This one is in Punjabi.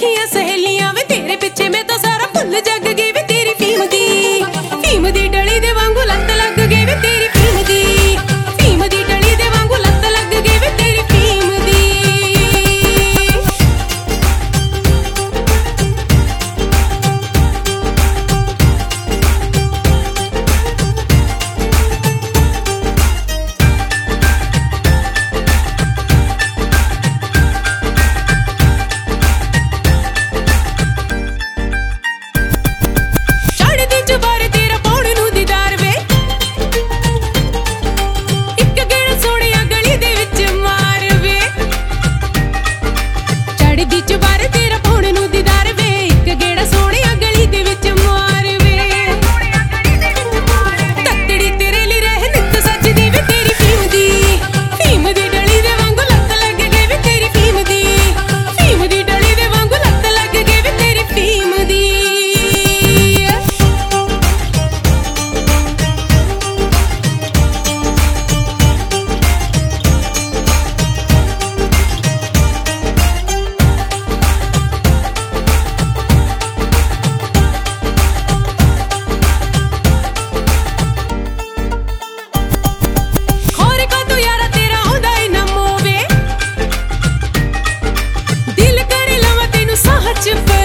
ਦੇਖੀਆਂ ਸਹੇਲੀਆਂ ਵੇ ਤੇਰੇ ਪਿੱਛੇ ਮੈਂ ਤਾਂ ਸਾਰਾ ਭੁੱਲ ਜੱਗ ਗਈ ਵੇ ਤੇਰੀ ਫੀਮ ਦੀ ਡਲੀ ਦੇ ਵਾਂਗੂ ਲੱਤ ਲੱਗ ਗਈ ਵੇ ਤੇਰੀ ਫੀਮ ਦੀ ਡਲੀ ਦੇ ਵਾਂਗੂ ਲੱਤ ਲੱਗ ਗਈ ਵੇ ਤੇਰੀ ਫੀਮ ਦੀ। your